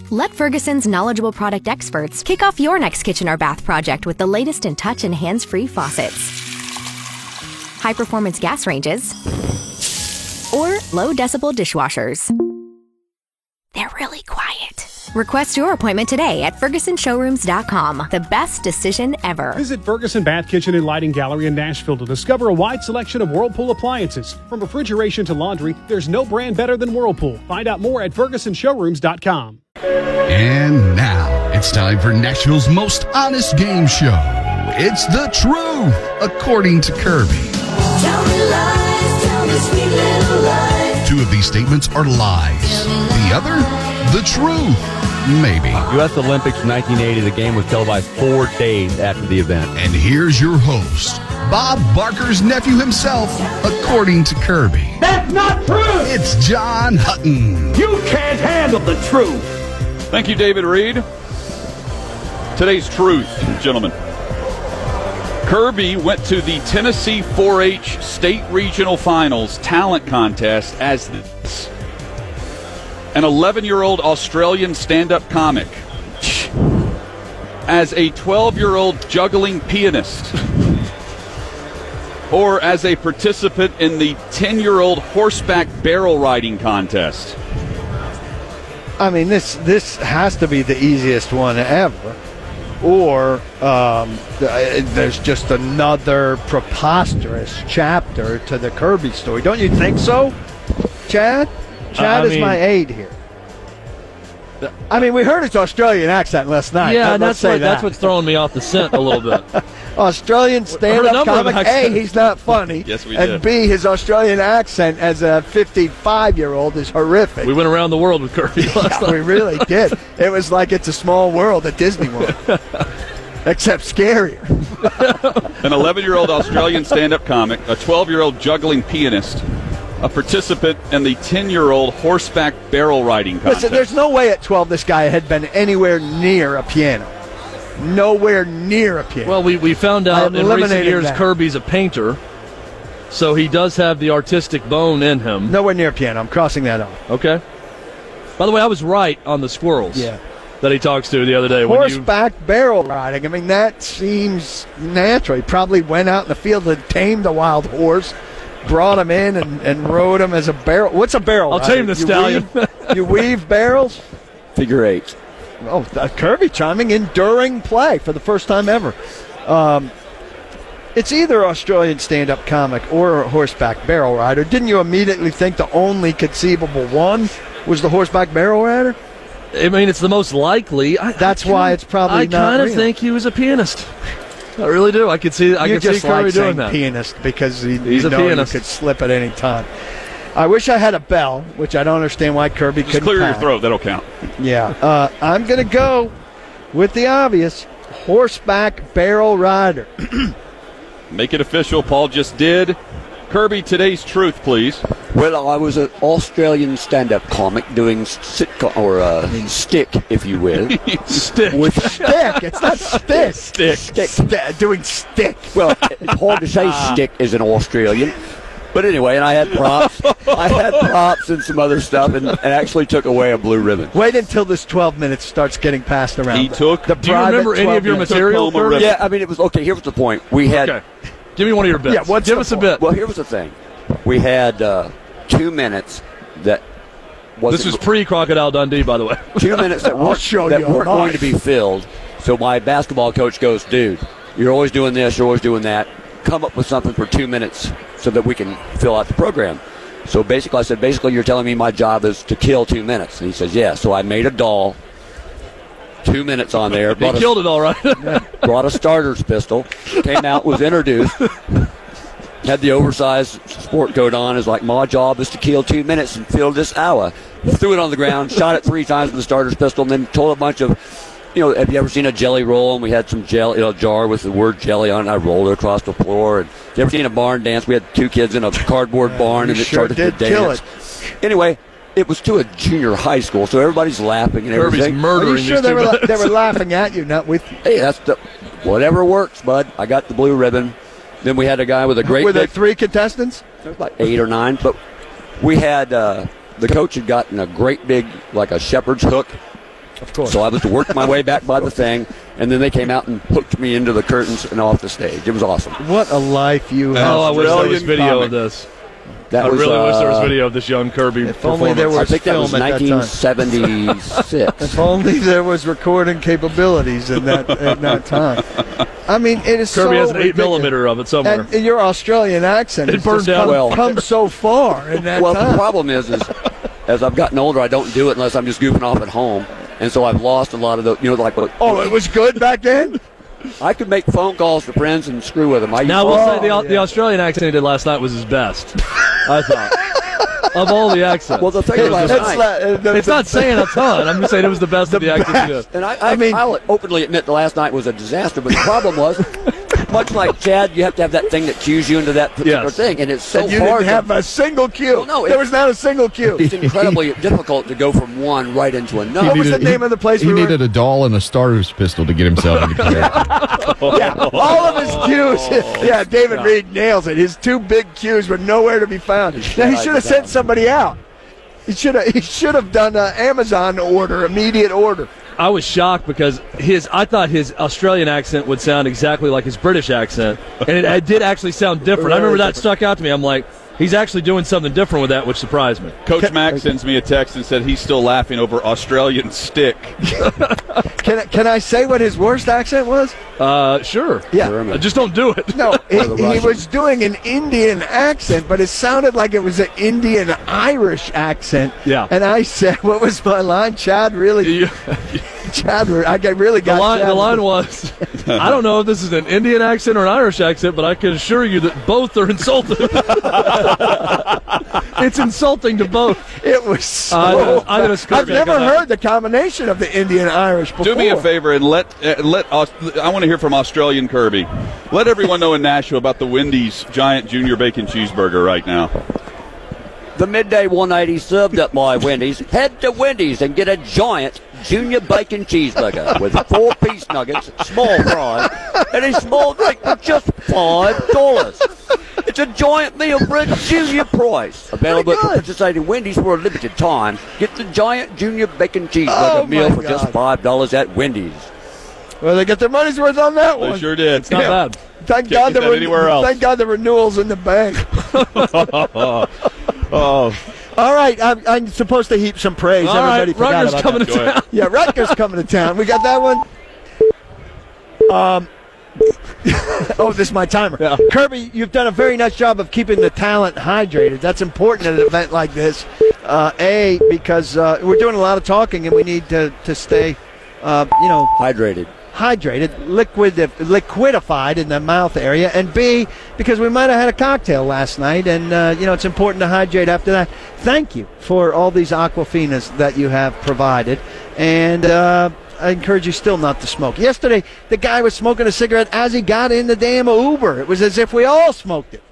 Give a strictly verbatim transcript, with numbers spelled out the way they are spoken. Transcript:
Let Ferguson's knowledgeable product experts kick off your next kitchen or bath project with the latest in touch and hands-free faucets, high-performance gas ranges, or low-decibel dishwashers. They're really quiet. Request your appointment today at Ferguson Showrooms dot com. The best decision ever. Visit Ferguson Bath Kitchen and Lighting Gallery in Nashville to discover a wide selection of Whirlpool appliances. From refrigeration to laundry, there's no brand better than Whirlpool. Find out more at Ferguson Showrooms dot com. And now it's time for Nashville's most honest game show. It's The Truth, according to Kirby. Tell me lies, tell me sweet little lies. Two of these statements are lies. The other, the truth. Maybe. U S Olympics nineteen eighty, the game was televised four days after the event. And here's your host, Bob Barker's nephew himself, according to Kirby. That's not true! It's John Hutton. You can't handle the truth! Thank you, David Reed. Today's truth, gentlemen. Kirby went to the Tennessee four H State Regional Finals talent contest as this. An eleven-year-old Australian stand-up comic, as a twelve-year-old juggling pianist, or as a participant in the ten-year-old horseback barrel riding contest. I mean, this this has to be the easiest one ever. Or um, there's just another preposterous chapter to the Kirby story. Don't you think so, Chad? Chad uh, is mean, my aide here. I mean, we heard his Australian accent last night. Yeah, and that's, what, that. that's what's throwing me off the scent a little bit. Australian stand-up comic. A, he's not funny. Yes, we and did. B, his Australian accent as a fifty-five-year-old is horrific. We went around the world with Kirby last yeah, night. We really did. It was like It's a Small World at Disney World. Except scarier. An eleven-year-old Australian stand-up comic, a twelve-year-old juggling pianist, a participant in the ten-year-old horseback barrel riding contest. Listen, there's no way at twelve this guy had been anywhere near a piano. Nowhere near a piano. Well, we, we found out in recent years that. Kirby's a painter, so he does have the artistic bone in him. Nowhere near a piano. I'm crossing that off. Okay. By the way, I was right on the squirrels yeah. that he talks to the other day. Horseback when you... barrel riding. I mean, that seems natural. He probably went out in the field and tamed a wild horse, brought him in, and, and rode him as a barrel. What's a barrel I'll rider? tame the you stallion. Weave, you weave barrels? Figure eight. Oh, uh, Kirby chiming in during play for the first time ever. Um, it's either Australian stand-up comic or a horseback barrel rider. Didn't you immediately think the only conceivable one was the horseback barrel rider? I mean, it's the most likely. I, That's I why it's probably I not kind of real. think he was a pianist. I really do. I could see. I you could just see Kirby like doing saying that. Pianist because he, He's you a know pianist. You could slip at any time. I wish I had a bell, which I don't understand why Kirby Just couldn't clear pound. your throat. That'll count. Yeah. Uh, I'm going to go with the obvious horseback barrel rider. Make it official. Paul just did. Kirby, today's truth, please. Well, I was an Australian stand-up comic doing sitcom or uh, stick, if you will. Stick. With Stick. It's not stick. Stick. stick. St- doing stick. Well, it's hard to say stick as an Australian. But anyway, and I had props. I had props and some other stuff, and, and actually took away a blue ribbon. Wait until this twelve minutes starts getting passed around. He took. The Do you remember any of your minutes. material? Took home a ribbon. Yeah, I mean, it was okay. Here was the point. We had. Okay. Give me one of your bits. Yeah, what's Give the us a point? bit. Well, here was the thing. We had uh, two minutes that. This was pre-Crocodile Dundee, by the way. Two minutes that I'll weren't, show that you a weren't going knife. to be filled. So my basketball coach goes, dude, you're always doing this, you're always doing that. Come up with something for two minutes so that we can fill out the program. So basically, I said, basically, you're telling me my job is to kill two minutes. And he says, yeah. So I made a doll, two minutes on there. He a, killed it all right. brought a starter's pistol, came out, was introduced, had the oversized sport coat on. Is like, my job is to kill two minutes and fill this hour. Threw it on the ground, shot it three times with the starter's pistol, and then told a bunch of, you know, have you ever seen a jelly roll? And we had some jelly, you know, jar with the word jelly on it. I rolled it across the floor. And you ever seen a barn dance? We had two kids in a cardboard barn, you and it sure started did to kill dance. Anyway, it was to a junior high school, so everybody's laughing and Kirby's everything. Are murdering you sure these they two were, la- minutes. they were laughing at you, not with you? Hey, that's the whatever works, bud. I got the blue ribbon. Then we had a guy with a great Were there big, three contestants? there was like eight or nine, but we had uh, the coach had gotten a great big, like a shepherd's hook, Of course. So I was to work my way back by the thing, and then they came out and hooked me into the curtains and off the stage. It was awesome. What a life you have. Oh, I wish there was Brilliant video comic. of this. That I was, really wish there was uh, video of this young Kirby If only performance. there I was think that film was at that time. nineteen seventy-six. If only there was recording capabilities in that at that time. I mean, it is Kirby so has an eight ridiculous. millimeter of it somewhere. And your Australian accent It has burned just down. come, Well- come so far in that Well, time. the problem is, is as I've gotten older, I don't do it unless I'm just goofing off at home, and so I've lost a lot of the, you know, like. Oh, it was good back then? I could make phone calls to friends and screw with them. I Now, I used will to- say the, Oh, the yeah. Australian accent he did last night was his best, I thought. Of all the accents. Well, the thing is, last That's night, la- uh, the- it's the- not saying a ton. I'm just saying it was the best of the accents he did. and I, I, I mean- I'll openly admit the last night was a disaster. But the problem was, much like Chad, you have to have that thing that cues you into that particular Yes. thing, and it's so and you hard. didn't have to, a single cue. Well, no, there it- was not a single cue. it's incredibly difficult to go from one right into another. What was needed- the name of the place He we were? needed a doll and a starter's pistol to get himself into character. Yeah, all of his cues. Yeah, David Reed nails it. His two big cues were nowhere to be found. Now he should have sent somebody out. He should have. He should have done an Amazon order, immediate order. I was shocked because his I thought his Australian accent would sound exactly like his British accent, and it, it did actually sound different. I remember that stuck out to me. I'm like, he's actually doing something different with that, which surprised me. Coach Mack sends me a text and said he's still laughing over Australian stick. Can I, can I say what his worst accent was? Uh, sure. Yeah. German. Uh, just don't do it. No, he, the he Russian. was doing an Indian accent, but it sounded like it was an Indian Irish accent. Yeah. And I said, what was my line? Chad really, You- Chad, I got- really The got line, Chad. the line was, I don't know if this is an Indian accent or an Irish accent, but I can assure you that both are insulting. It's insulting to both. It was so. I know- I know it's I've Kirby. I never got that. heard the combination of the Indian Irish before. Do me a favor and let uh, let us. I want to hear from Australian Kirby. Let everyone know in Nashville about the Wendy's giant junior bacon cheeseburger right now. The midday one eighty served up by Wendy's. Head to Wendy's and get a giant junior bacon cheeseburger with four piece nuggets, small fries, and a small drink for just five dollars. It's a giant meal for a junior price. Available at participating Wendy's for a limited time. Get the giant junior bacon cheeseburger Oh, meal my for just God. five dollars at Wendy's. Well, they get their money's worth on that They one. sure did. It's not Yeah. bad. Thank Can't God get the that anywhere else. Thank God the renewal's in the bank. Oh, All right, I'm, I'm supposed to heap some praise. All right, Everybody forgot Rutgers about coming that. to Go ahead. town. Yeah, Rutgers coming to town. We got that one. Um. oh, this is my timer. Yeah. Kirby, you've done a very nice job of keeping the talent hydrated. That's important at an event like this. Uh, a, because uh, we're doing a lot of talking and we need to, to stay, uh, you know, Hydrated. hydrated, liquid, liquidified in the mouth area, and B, because we might have had a cocktail last night, and uh, you know it's important to hydrate after that. Thank you for all these Aquafinas that you have provided, and uh, I encourage you still not to smoke. Yesterday, the guy was smoking a cigarette as he got in the damn Uber. It was as if we all smoked it.